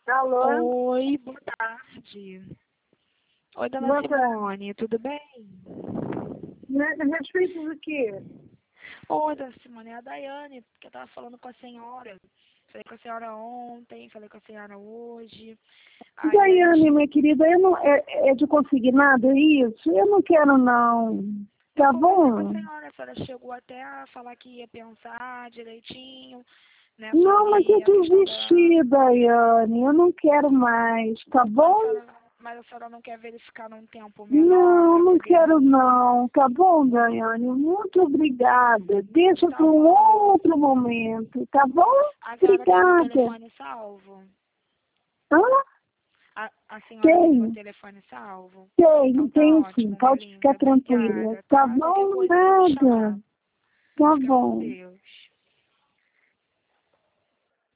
Alô? Oi, boa tarde. Oi, dona Boa tarde. Simone, tudo bem? A respeito do quê? Oi, dona Simone, é a Daiane, que eu estava falando com a senhora. Falei com a senhora ontem, falei com a senhora hoje. Aí a Daiane, gente... minha querida, eu não, é de consignado, é isso? Eu não quero, não. Eu Tá conversei com bom? a senhora chegou até a falar que ia pensar direitinho, né, Não, mas eu sobre a questão da... desisti, Daiane. Eu não quero mais, tá bom? Mas a senhora não quer verificar num tempo menor Não, para não quero, podermos... não. Tá bom, Daiane? Muito obrigada. Deixa Tá para um bom. outro momento, tá bom? A senhora tem meu Obrigada. telefone salvo? Hã? A senhora tem meu Tenho. telefone salvo? Então Tenho, tá tenho sim. ótimo, minha Pode ficar linda. tranquila. Obrigada, Tá tá? Qualquer bom? coisa pode chamar. Nada. Tá Fica com bom. Deus.